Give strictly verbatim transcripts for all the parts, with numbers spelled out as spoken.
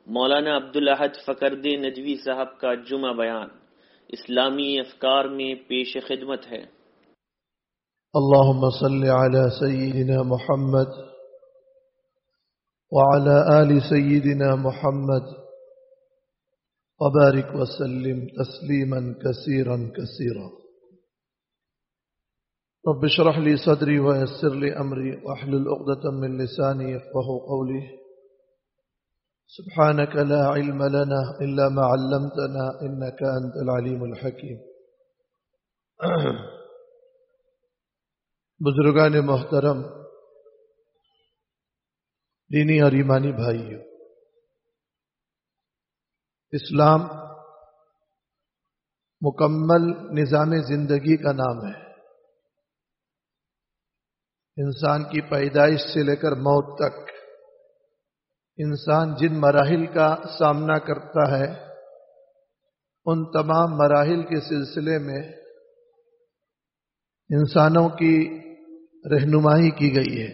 مولانا عبدالاحد فقردی ندوی صاحب کا جمعہ بیان اسلامی افکار میں پیش خدمت ہے۔ اللهم صل على سيدنا محمد وعلى آل سيدنا محمد وبارك وسلم تسليما كثيرا كثيرا رب اشرح لي صدري ويسر لي أمري واحلل عقدة من لساني يفقهوا قولي سبحانك لا علم لنا إلا ما علمتنا إنك أنت العليم الحكيم۔ بزرگان محترم، دینی اور ایمانی بھائیوں، اسلام مکمل نظام زندگی کا نام ہے۔ انسان کی پیدائش سے لے کر موت تک انسان جن مراحل کا سامنا کرتا ہے ان تمام مراحل کے سلسلے میں انسانوں کی رہنمائی کی گئی ہے۔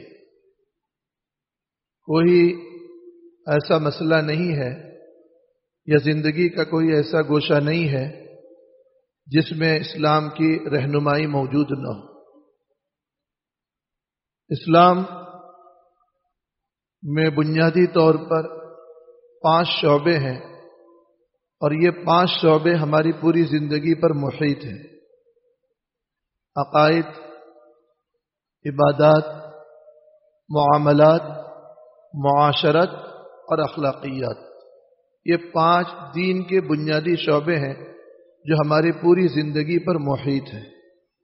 کوئی ایسا مسئلہ نہیں ہے یا زندگی کا کوئی ایسا گوشہ نہیں ہے جس میں اسلام کی رہنمائی موجود نہ ہو۔ اسلام میں بنیادی طور پر پانچ شعبے ہیں اور یہ پانچ شعبے ہماری پوری زندگی پر محیط ہیں: عقائد، عبادات، معاملات، معاشرت اور اخلاقیات۔ یہ پانچ دین کے بنیادی شعبے ہیں جو ہماری پوری زندگی پر محیط ہیں۔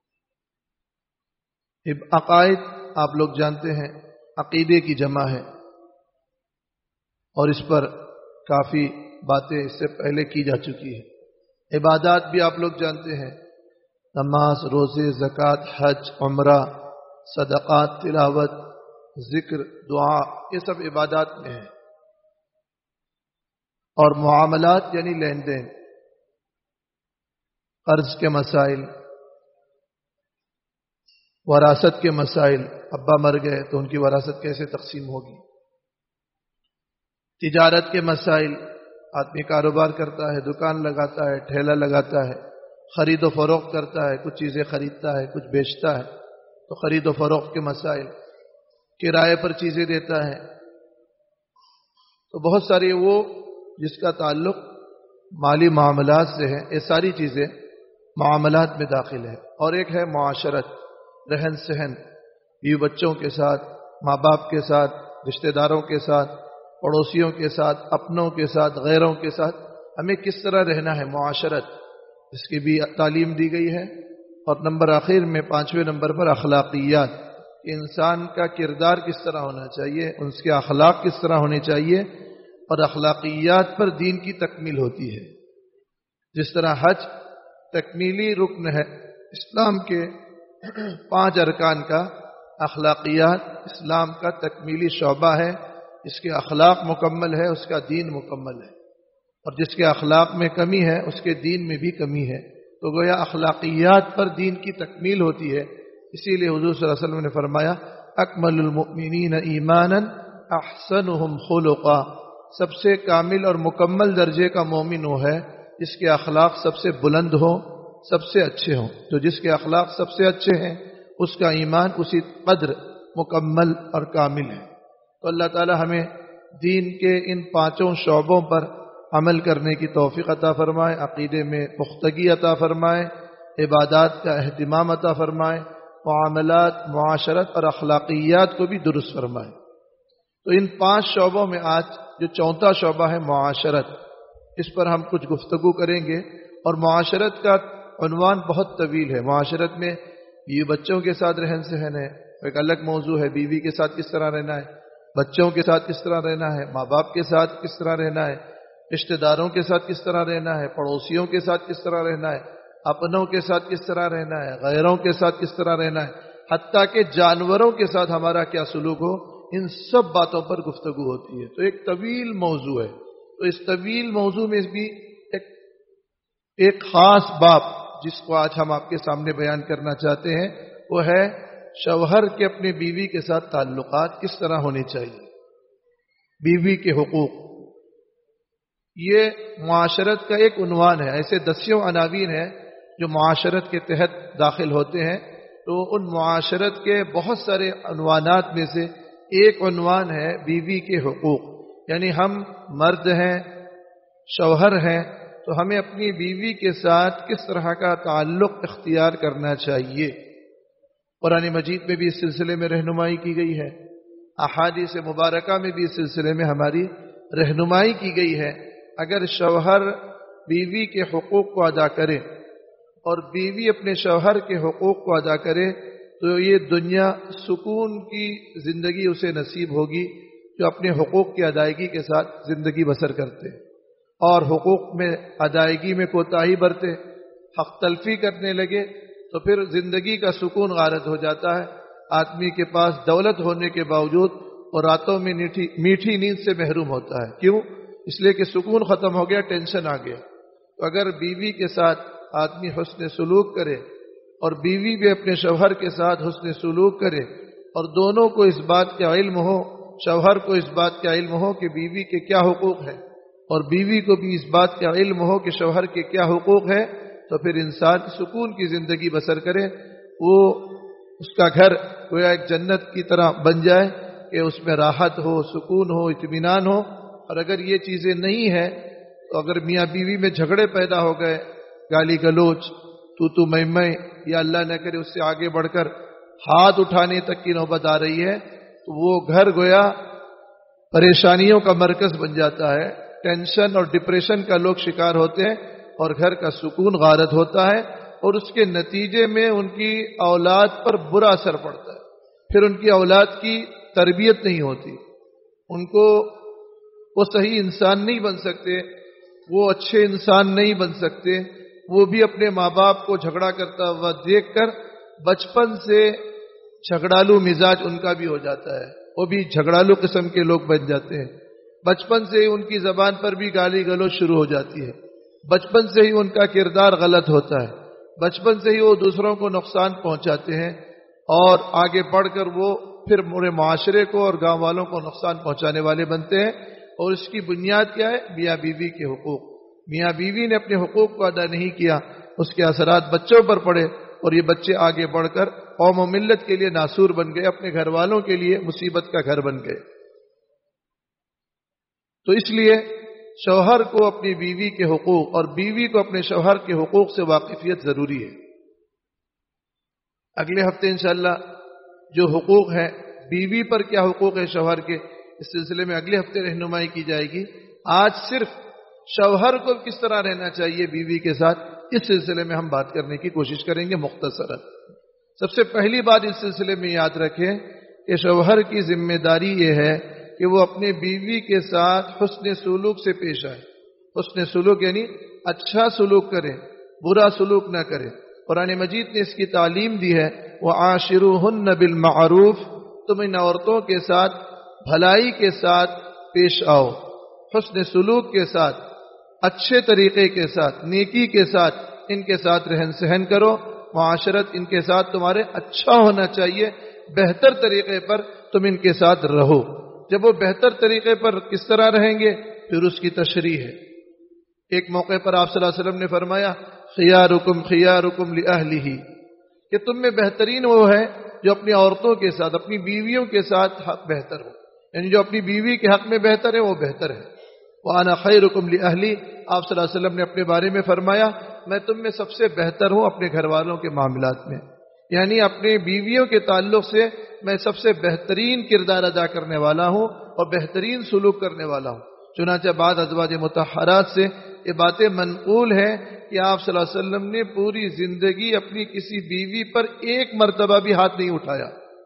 عقائد آپ لوگ جانتے ہیں عقیدے کی جمع ہے اور اس پر کافی باتیں اس سے پہلے کی جا چکی ہیں۔ عبادات بھی آپ لوگ جانتے ہیں، نماز، روزے، زکوٰۃ، حج، عمرہ، صدقات، تلاوت، ذکر، دعا، یہ سب عبادات میں ہیں۔ اور معاملات یعنی لین دین، قرض کے مسائل، وراثت کے مسائل، ابا مر گئے تو ان کی وراثت کیسے تقسیم ہوگی، تجارت کے مسائل، آدمی کاروبار کرتا ہے، دکان لگاتا ہے، ٹھیلا لگاتا ہے، خرید و فروخت کرتا ہے، کچھ چیزیں خریدتا ہے، کچھ بیچتا ہے، تو خرید و فروخت کے مسائل، کرائے پر چیزیں دیتا ہے، تو بہت ساری وہ جس کا تعلق مالی معاملات سے ہے، یہ ساری چیزیں معاملات میں داخل ہے۔ اور ایک ہے معاشرت، رہن سہن، بیوی بچوں کے ساتھ، ماں باپ کے ساتھ، رشتہ داروں کے ساتھ، پڑوسیوں کے ساتھ، اپنوں کے ساتھ، غیروں کے ساتھ ہمیں کس طرح رہنا ہے، معاشرت، اس کی بھی تعلیم دی گئی ہے۔ اور نمبر آخر میں پانچویں نمبر پر اخلاقیات، انسان کا کردار کس طرح ہونا چاہیے، اس کے اخلاق کس طرح ہونے چاہیے، اور اخلاقیات پر دین کی تکمیل ہوتی ہے۔ جس طرح حج تکمیلی رکن ہے اسلام کے پانچ ارکان کا، اخلاقیات اسلام کا تکمیلی شعبہ ہے۔ اس کے اخلاق مکمل ہے، اس کا دین مکمل ہے، اور جس کے اخلاق میں کمی ہے اس کے دین میں بھی کمی ہے۔ تو گویا اخلاقیات پر دین کی تکمیل ہوتی ہے۔ اسی لیے حضور صلی اللہ علیہ وسلم نے فرمایا اکمل المؤمنین ایمانا احسنهم خلقا، سب سے کامل اور مکمل درجے کا مومن وہ ہے جس کے اخلاق سب سے بلند ہوں، سب سے اچھے ہوں۔ تو جس کے اخلاق سب سے اچھے ہیں اس کا ایمان اسی قدر مکمل اور کامل ہے۔ تو اللہ تعالی ہمیں دین کے ان پانچوں شعبوں پر عمل کرنے کی توفیق عطا فرمائے، عقیدے میں پختگی عطا فرمائے، عبادات کا اہتمام عطا فرمائے، معاملات، معاشرت اور اخلاقیات کو بھی درست فرمائے۔ تو ان پانچ شعبوں میں آج جو چوتھا شعبہ ہے معاشرت، اس پر ہم کچھ گفتگو کریں گے۔ اور معاشرت کا عنوان بہت طویل ہے۔ معاشرت میں بیوی بچوں کے ساتھ رہن سہن ہے، ایک الگ موضوع ہے، بیوی کے ساتھ کس طرح رہنا ہے، بچوں کے ساتھ کس طرح رہنا ہے، ماں باپ کے ساتھ کس طرح رہنا ہے، رشتہ داروں کے ساتھ کس طرح رہنا ہے، پڑوسیوں کے ساتھ کس طرح رہنا ہے، اپنوں کے ساتھ کس طرح رہنا ہے، غیروں کے ساتھ کس طرح رہنا ہے، حتیٰ کہ جانوروں کے ساتھ ہمارا کیا سلوک ہو، ان سب باتوں پر گفتگو ہوتی ہے۔ تو ایک طویل موضوع ہے۔ تو اس طویل موضوع میں بھی ایک ایک خاص باب جس کو آج ہم آپ کے سامنے بیان کرنا چاہتے ہیں وہ ہے شوہر کے اپنے بیوی کے ساتھ تعلقات کس طرح ہونے چاہیے، بیوی کے حقوق۔ یہ معاشرت کا ایک عنوان ہے. ایسے دسیوں عناوین ہیں جو معاشرت کے تحت داخل ہوتے ہیں. تو ان معاشرت کے بہت سارے عنوانات میں سے ایک عنوان ہے بیوی کے حقوق. یعنی ہم مرد ہیں، شوہر ہیں، تو ہمیں اپنی بیوی کے ساتھ کس طرح کا تعلق اختیار کرنا چاہیے. قرآن مجید میں بھی اس سلسلے میں رہنمائی کی گئی ہے، احادیث مبارکہ میں بھی اس سلسلے میں ہماری رہنمائی کی گئی ہے. اگر شوہر بیوی کے حقوق کو ادا کرے اور بیوی اپنے شوہر کے حقوق کو ادا کرے تو یہ دنیا سکون کی زندگی اسے نصیب ہوگی جو اپنے حقوق کی ادائیگی کے ساتھ زندگی بسر کرتے اور حقوق میں ادائیگی میں کوتاہی برتے، حق تلفی کرنے لگے تو پھر زندگی کا سکون غارت ہو جاتا ہے. آدمی کے پاس دولت ہونے کے باوجود وہ راتوں میں میٹھی میٹھی نیند سے محروم ہوتا ہے. کیوں؟ اس لیے کہ سکون ختم ہو گیا، ٹینشن آ گیا. تو اگر بیوی کے ساتھ آدمی حسن سلوک کرے اور بیوی بھی اپنے شوہر کے ساتھ حسن سلوک کرے اور دونوں کو اس بات کا علم ہو، شوہر کو اس بات کا علم ہو کہ بیوی کے کیا حقوق ہیں اور بیوی کو بھی اس بات کا علم ہو کہ شوہر کے کیا حقوق ہیں، تو پھر انسان سکون کی زندگی بسر کرے. وہ اس کا گھر گویا ایک جنت کی طرح بن جائے کہ اس میں راحت ہو، سکون ہو، اطمینان ہو. اور اگر یہ چیزیں نہیں ہیں تو اگر میاں بیوی میں جھگڑے پیدا ہو گئے، گالی گلوچ، تو تو میں میں، یا اللہ نہ کرے اس سے آگے بڑھ کر ہاتھ اٹھانے تک کی نوبت آ رہی ہے، تو وہ گھر گویا پریشانیوں کا مرکز بن جاتا ہے. ٹینشن اور ڈپریشن کا لوگ شکار ہوتے ہیں اور گھر کا سکون غارت ہوتا ہے اور اس کے نتیجے میں ان کی اولاد پر برا اثر پڑتا ہے. پھر ان کی اولاد کی تربیت نہیں ہوتی، ان کو وہ صحیح انسان نہیں بن سکتے، وہ اچھے انسان نہیں بن سکتے. وہ بھی اپنے ماں باپ کو جھگڑا کرتا ہوا دیکھ کر بچپن سے جھگڑالو مزاج ان کا بھی ہو جاتا ہے، وہ بھی جھگڑالو قسم کے لوگ بن جاتے ہیں. بچپن سے ہی ان کی زبان پر بھی گالی گلوچ شروع ہو جاتی ہے، بچپن سے ہی ان کا کردار غلط ہوتا ہے، بچپن سے ہی وہ دوسروں کو نقصان پہنچاتے ہیں اور آگے بڑھ کر وہ پھر پورے معاشرے کو اور گاؤں والوں کو نقصان پہنچانے والے بنتے ہیں. اور اس کی بنیاد کیا ہے؟ میاں بیوی کے حقوق. میاں بیوی نے اپنے حقوق کو ادا نہیں کیا، اس کے اثرات بچوں پر پڑے اور یہ بچے آگے بڑھ کر قوم و ملت کے لیے ناسور بن گئے، اپنے گھر والوں کے لیے مصیبت کا گھر بن گئے. تو اس لیے شوہر کو اپنی بیوی کے حقوق اور بیوی کو اپنے شوہر کے حقوق سے واقفیت ضروری ہے. اگلے ہفتے انشاءاللہ جو حقوق ہیں بیوی پر کیا حقوق ہے شوہر کے، اس سلسلے میں اگلے ہفتے رہنمائی کی جائے گی. آج صرف شوہر کو کس طرح رہنا چاہیے بیوی کے ساتھ، اس سلسلے میں ہم بات کرنے کی کوشش کریں گے مختصرا. سب سے پہلی بات اس سلسلے میں یاد رکھیں کہ شوہر کی ذمہ داری یہ ہے کہ وہ اپنے بیوی کے ساتھ حسن سلوک سے پیش آئے. حسن سلوک یعنی اچھا سلوک کرے، برا سلوک نہ کرے. قرآن مجید نے اس کی تعلیم دی ہے، وَعَاشِرُوهُنَّ بِالْمَعْرُوفِ، تم ان عورتوں کے ساتھ بھلائی کے ساتھ پیش آؤ، حسن سلوک کے ساتھ، اچھے طریقے کے ساتھ، نیکی کے ساتھ ان کے ساتھ رہن سہن کرو. معاشرت ان کے ساتھ تمہارے اچھا ہونا چاہیے، بہتر طریقے پر تم ان کے ساتھ رہو. جب وہ بہتر طریقے پر کس طرح رہیں گے پھر اس کی تشریح ہے. ایک موقع پر آپ صلی اللہ علیہ وسلم نے فرمایا خیارکم خیارکم لأہلہ، کہ تم میں بہترین وہ ہے جو اپنی عورتوں کے ساتھ، اپنی بیویوں کے ساتھ حق بہتر ہو، یعنی جو اپنی بیوی کے حق میں بہتر ہے وہ بہتر ہے. وَأَنَا خَيْرُكُمْ لِأَهْلِي، آپ صلی اللہ علیہ وسلم نے اپنے بارے میں فرمایا میں تم میں سب سے بہتر ہوں اپنے گھر والوں کے معاملات میں، یعنی اپنے بیویوں کے تعلق سے میں سب سے بہترین کردار ادا کرنے والا ہوں اور بہترین سلوک کرنے والا ہوں. چنانچہ بعض ازواج مطہرات سے یہ باتیں منقول ہیں کہ آپ صلی اللہ علیہ وسلم نے پوری زندگی اپنی کسی بیوی پر ایک مرتبہ بھی ہاتھ نہیں اٹھایا.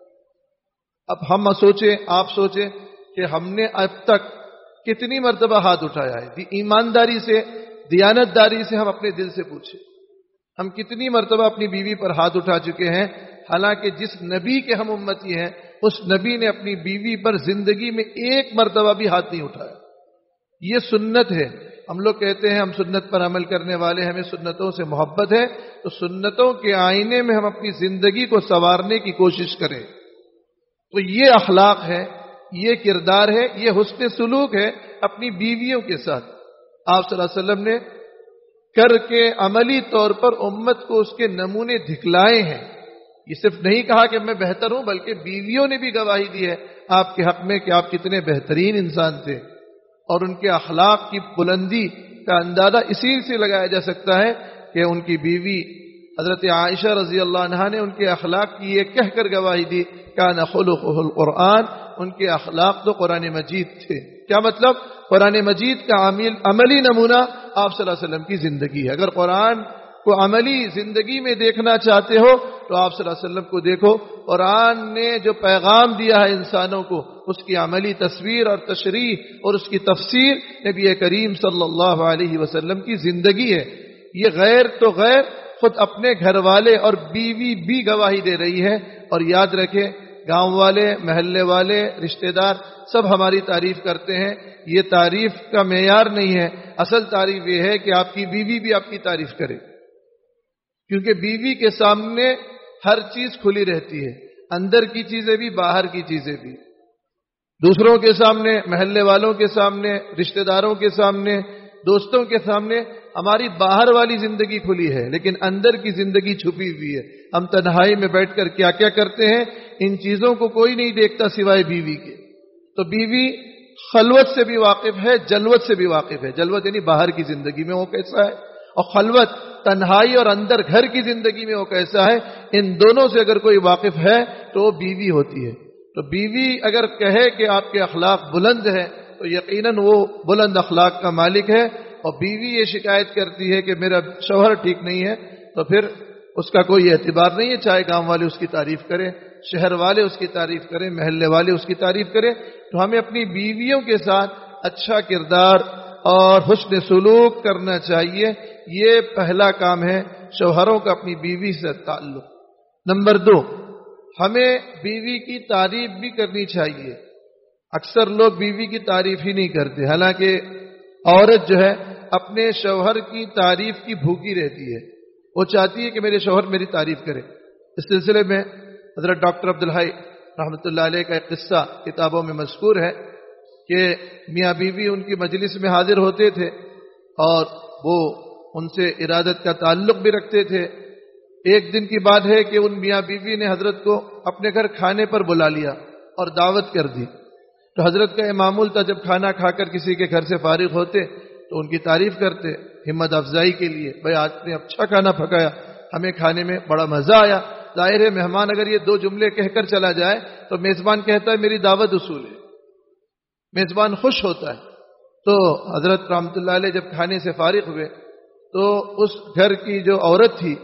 اب ہم سوچیں، آپ سوچیں کہ ہم نے اب تک کتنی مرتبہ ہاتھ اٹھایا ہے. ایمانداری سے، دیانتداری سے ہم اپنے دل سے پوچھیں ہم کتنی مرتبہ اپنی بیوی پر ہاتھ اٹھا چکے ہیں، حالانکہ جس نبی کے ہم امتی ہیں اس نبی نے اپنی بیوی پر زندگی میں ایک مرتبہ بھی ہاتھ نہیں اٹھایا. یہ سنت ہے. ہم لوگ کہتے ہیں ہم سنت پر عمل کرنے والے، ہمیں سنتوں سے محبت ہے، تو سنتوں کے آئینے میں ہم اپنی زندگی کو سنوارنے کی کوشش کریں. تو یہ اخلاق ہے، یہ کردار ہے، یہ حسن سلوک ہے اپنی بیویوں کے ساتھ. آپ صلی اللہ علیہ وسلم نے کر کے عملی طور پر امت کو اس کے نمونے دکھلائے ہیں. یہ صرف نہیں کہا کہ میں بہتر ہوں، بلکہ بیویوں نے بھی گواہی دی ہے آپ کے حق میں کہ آپ کتنے بہترین انسان تھے. اور ان کے اخلاق کی بلندی کا اندازہ اسی سے لگایا جا سکتا ہے کہ ان کی بیوی حضرت عائشہ رضی اللہ عنہا نے ان کے اخلاق کی یہ کہہ کر گواہی دی کان خلقہ القرآن، ان کے اخلاق تو قرآن مجید تھے. کیا مطلب؟ قرآن مجید کا عملی نمونہ آپ صلی اللہ علیہ وسلم کی زندگی ہے. اگر قرآن کو عملی زندگی میں دیکھنا چاہتے ہو تو آپ صلی اللہ علیہ وسلم کو دیکھو. قرآن نے جو پیغام دیا ہے انسانوں کو، اس کی عملی تصویر اور تشریح اور اس کی تفسیر نبی کریم صلی اللہ علیہ وسلم کی زندگی ہے. یہ غیر تو غیر خود اپنے گھر والے اور بیوی بھی گواہی دے رہی ہے. اور یاد رکھیں، گاؤں والے، محلے والے، رشتہ دار سب ہماری تعریف کرتے ہیں. یہ تعریف کا معیار نہیں ہے. اصل تعریف یہ ہے کہ آپ کی بیوی بھی آپ کی تعریف کرے، کیونکہ بیوی کے سامنے ہر چیز کھلی رہتی ہے، اندر کی چیزیں بھی، باہر کی چیزیں بھی. دوسروں کے سامنے، محلے والوں کے سامنے، رشتہ داروں کے سامنے، دوستوں کے سامنے ہماری باہر والی زندگی کھلی ہے، لیکن اندر کی زندگی چھپی ہوئی ہے. ہم تنہائی میں بیٹھ کر کیا کیا کرتے ہیں، ان چیزوں کو کوئی نہیں دیکھتا سوائے بیوی کے. تو بیوی خلوت سے بھی واقف ہے، جلوت سے بھی واقف ہے. جلوت یعنی باہر کی زندگی میں وہ کیسا ہے، اور خلوت تنہائی اور اندر گھر کی زندگی میں وہ کیسا ہے. ان دونوں سے اگر کوئی واقف ہے تو وہ بیوی ہوتی ہے. تو بیوی اگر کہے کہ آپ کے اخلاق بلند ہیں تو یقیناً وہ بلند اخلاق کا مالک ہے. اور بیوی یہ شکایت کرتی ہے کہ میرا شوہر ٹھیک نہیں ہے تو پھر اس کا کوئی اعتبار نہیں ہے، چاہے گاؤں والے اس کی تعریف کریں، شہر والے اس کی تعریف کریں، محلے والے اس کی تعریف کریں. تو ہمیں اپنی بیویوں کے ساتھ اچھا کردار اور حسن سلوک کرنا چاہیے. یہ پہلا کام ہے شوہروں کا اپنی بیوی سے تعلق. نمبر دو، ہمیں بیوی کی تعریف بھی کرنی چاہیے. اکثر لوگ بیوی کی تعریف ہی نہیں کرتے، حالانکہ عورت جو ہے اپنے شوہر کی تعریف کی بھوکی رہتی ہے. وہ چاہتی ہے کہ میرے شوہر میری تعریف کرے. اس سلسلے میں حضرت ڈاکٹر عبدالحی رحمۃ اللہ علیہ کا ایک قصہ کتابوں میں مذکور ہے کہ میاں بیوی ان کی مجلس میں حاضر ہوتے تھے اور وہ ان سے ارادت کا تعلق بھی رکھتے تھے. ایک دن کی بات ہے کہ ان میاں بیوی نے حضرت کو اپنے گھر کھانے پر بلا لیا اور دعوت کر دی. تو حضرت کا یہ معمول تھا جب کھانا کھا کر کسی کے گھر سے فارغ ہوتے تو ان کی تعریف کرتے ہمت افزائی کے لیے. بھائی آج نے اچھا کھانا پکایا، ہمیں کھانے میں بڑا مزہ آیا. ظاہر ہے مہمان اگر یہ دو جملے کہہ کر چلا جائے تو میزبان کہتا ہے میری دعوت اصول ہے، میزبان خوش ہوتا ہے. تو حضرت رحمۃ اللہ علیہ جب کھانے سے فارغ ہوئے تو اس گھر کی جو عورت تھی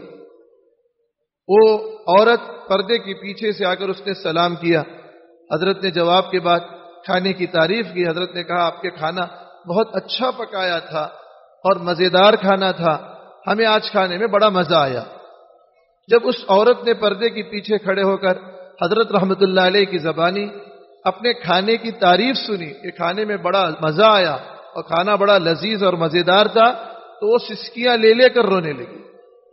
وہ عورت پردے کے پیچھے سے آ کر اس نے سلام کیا. حضرت نے جواب کے بعد کھانے کی تعریف کی. حضرت نے کہا آپ کے کھانا بہت اچھا پکایا تھا اور مزیدار کھانا تھا، ہمیں آج کھانے میں بڑا مزہ آیا. جب اس عورت نے پردے کے پیچھے کھڑے ہو کر حضرت رحمۃ اللہ علیہ کی زبانی اپنے کھانے کی تعریف سنی کہ کھانے میں بڑا مزہ آیا اور کھانا بڑا لذیذ اور مزیدار تھا، تو وہ سسکیاں لے لے کر رونے لگی.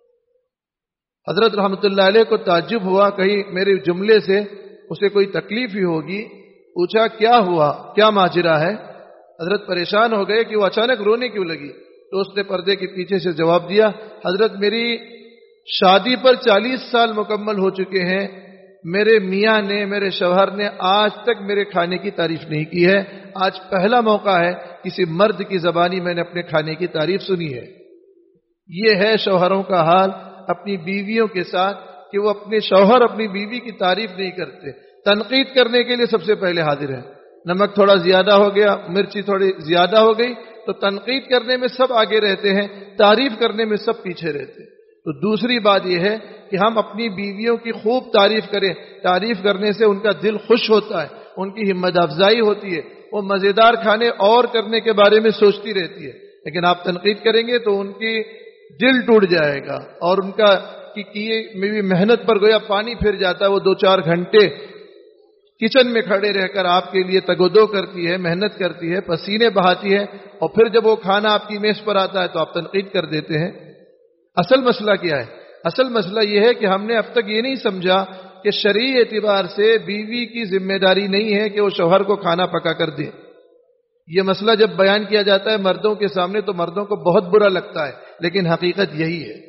حضرت رحمۃ اللہ علیہ کو تعجب ہوا، کہیں میرے جملے سے اسے کوئی تکلیف ہی ہوگی. پوچھا کیا ہوا، کیا ماجرا ہے؟ حضرت پریشان ہو گئے کہ وہ اچانک رونے کیوں لگی. تو اس نے پردے کے پیچھے سے جواب دیا، حضرت میری شادی پر چالیس سال مکمل ہو چکے ہیں، میرے میاں نے، میرے شوہر نے آج تک میرے کھانے کی تعریف نہیں کی ہے. آج پہلا موقع ہے کسی مرد کی زبانی میں نے اپنے کھانے کی تعریف سنی ہے. یہ ہے شوہروں کا حال اپنی بیویوں کے ساتھ کہ وہ اپنے شوہر اپنی بیوی کی تعریف نہیں کرتے. تنقید کرنے کے لیے سب سے پہلے حاضر ہے. نمک تھوڑا زیادہ ہو گیا، مرچی تھوڑی زیادہ ہو گئی تو تنقید کرنے میں سب آگے رہتے ہیں، تعریف کرنے میں سب پیچھے رہتے ہیں. تو دوسری بات یہ ہے کہ ہم اپنی بیویوں کی خوب تعریف کریں. تعریف کرنے سے ان کا دل خوش ہوتا ہے، ان کی ہمت افزائی ہوتی ہے، وہ مزیدار کھانے اور کرنے کے بارے میں سوچتی رہتی ہے. لیکن آپ تنقید کریں گے تو ان کی دل ٹوٹ جائے گا اور ان کا کی کیے میں بھی محنت پر گویا پانی پھر جاتا ہے. وہ دو چار گھنٹے کچن میں کھڑے رہ کر آپ کے لیے تگودو کرتی ہے، محنت کرتی ہے، پسینے بہاتی ہے، اور پھر جب وہ کھانا آپ کی میز پر آتا ہے تو آپ تنقید کر دیتے ہیں. اصل مسئلہ کیا ہے؟ اصل مسئلہ یہ ہے کہ ہم نے اب تک یہ نہیں سمجھا کہ شرعی اعتبار سے بیوی کی ذمہ داری نہیں ہے کہ وہ شوہر کو کھانا پکا کر دے. یہ مسئلہ جب بیان کیا جاتا ہے مردوں کے سامنے تو مردوں کو بہت برا لگتا ہے، لیکن حقیقت یہی ہے۔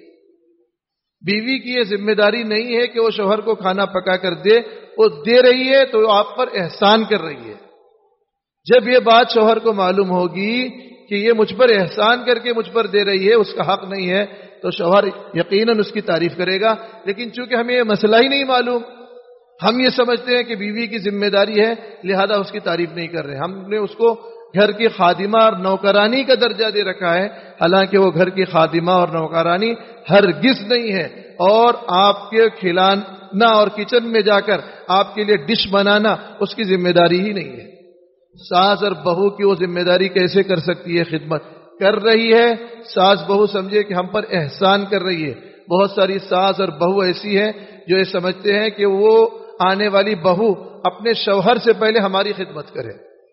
بیوی کی یہ ذمہ داری نہیں ہے کہ وہ شوہر کو کھانا پکا کر دے، وہ دے رہی ہے تو آپ پر احسان کر رہی ہے۔ جب یہ بات شوہر کو معلوم ہوگی کہ یہ مجھ پر احسان کر کے مجھ پر دے رہی ہے، اس کا حق نہیں ہے، تو شوہر یقیناً اس کی تعریف کرے گا۔ لیکن چونکہ ہمیں یہ مسئلہ ہی نہیں معلوم، ہم یہ سمجھتے ہیں کہ بیوی کی ذمہ داری ہے، لہذا اس کی تعریف نہیں کر رہے۔ ہم نے اس کو گھر کی خادمہ اور نوکرانی کا درجہ دے رکھا ہے، حالانکہ وہ گھر کی خادمہ اور نوکرانی ہرگز نہیں ہے، اور آپ کے کھلانا اور کچن میں جا کر آپ کے لیے ڈش بنانا اس کی ذمہ داری ہی نہیں ہے۔ ساس اور بہو کی وہ ذمہ داری کیسے کر سکتی ہے؟ خدمت کر رہی ہے، ساس بہو سمجھے کہ ہم پر احسان کر رہی ہے۔ بہت ساری ساس اور بہو ایسی ہے جو یہ سمجھتے ہیں کہ وہ آنے والی بہو اپنے شوہر سے پہلے ہماری خدمت کرے۔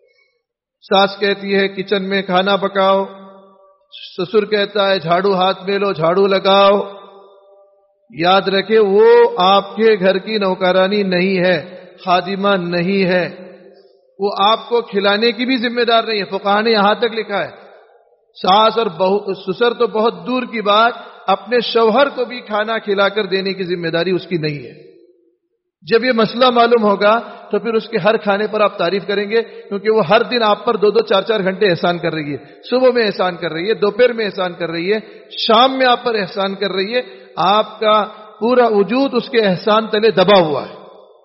ساس کہتی ہے کچن میں کھانا پکاؤ، سسر کہتا ہے جھاڑو ہاتھ میں لو، جھاڑو لگاؤ۔ یاد رکھے وہ آپ کے گھر کی نوکرانی نہیں ہے، خادمہ نہیں ہے، وہ آپ کو کھلانے کی بھی ذمہ دار نہیں ہے۔ فقہاء نے یہاں تک لکھا ہے ساس اور بہو، سسر تو بہت دور کی بات، اپنے شوہر کو بھی کھانا کھلا کر دینے کی ذمہ داری اس کی نہیں ہے۔ جب یہ مسئلہ معلوم ہوگا تو پھر اس کے ہر کھانے پر آپ تعریف کریں گے، کیونکہ وہ ہر دن آپ پر دو دو چار چار گھنٹے احسان کر رہی ہے۔ صبح میں احسان کر رہی ہے، دوپہر میں احسان کر رہی ہے، شام میں آپ پر احسان کر رہی ہے۔ آپ کا پورا وجود اس کے احسان تلے دبا ہوا ہے۔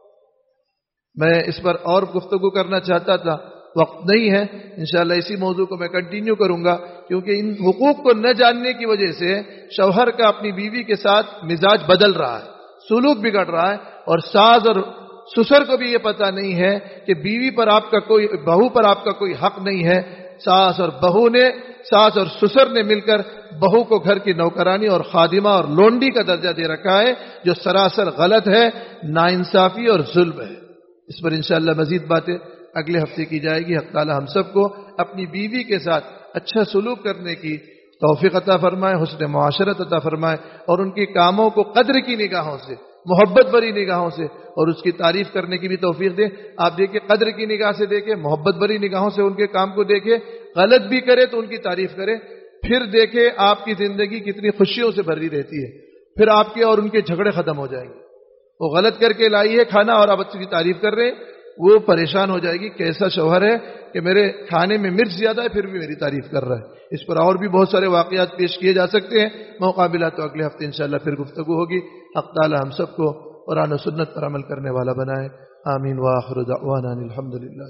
میں اس پر اور گفتگو کرنا چاہتا تھا، وقت نہیں ہے، انشاءاللہ اسی موضوع کو میں کنٹینیو کروں گا، کیونکہ ان حقوق کو نہ جاننے کی وجہ سے شوہر کا اپنی بیوی کے ساتھ مزاج بدل رہا ہے، سلوک بگڑ رہا ہے، اور ساس اور سسر کو بھی یہ پتہ نہیں ہے کہ بیوی پر آپ کا کوئی، بہو پر آپ کا کوئی حق نہیں ہے۔ ساس اور بہو نے، ساس اور سسر نے مل کر بہو کو گھر کی نوکرانی اور خادمہ اور لونڈی کا درجہ دے رکھا ہے، جو سراسر غلط ہے، ناانصافی اور ظلم ہے۔ اس پر انشاءاللہ مزید باتیں اگلے ہفتے کی جائے گی۔ حق تعالی ہم سب کو اپنی بیوی کے ساتھ اچھا سلوک کرنے کی توفیق عطا فرمائے، حسن معاشرت عطا فرمائے، اور ان کے کاموں کو قدر کی نگاہوں سے، محبت بری نگاہوں سے اور اس کی تعریف کرنے کی بھی توفیق دے۔ آپ دیکھیں قدر کی نگاہ سے دیکھیں، محبت بری نگاہوں سے ان کے کام کو دیکھیں، غلط بھی کرے تو ان کی تعریف کرے، پھر دیکھیں آپ کی زندگی کتنی خوشیوں سے بھری رہتی ہے، پھر آپ کے اور ان کے جھگڑے ختم ہو جائیں گے۔ وہ غلط کر کے لائی ہے کھانا اور آپ اس کی تعریف کر رہے ہیں، وہ پریشان ہو جائے گی کیسا شوہر ہے کہ میرے کھانے میں مرچ زیادہ ہے پھر بھی میری تعریف کر رہا ہے۔ اس پر اور بھی بہت سارے واقعات پیش کیے جا سکتے ہیں، موقع ملا تو اگلے ہفتے انشاءاللہ پھر گفتگو ہوگی۔ حق تعالی ہم سب کو قرآن و سنت پر عمل کرنے والا بنائے، آمین۔ وآخر دعوانا الحمدللہ۔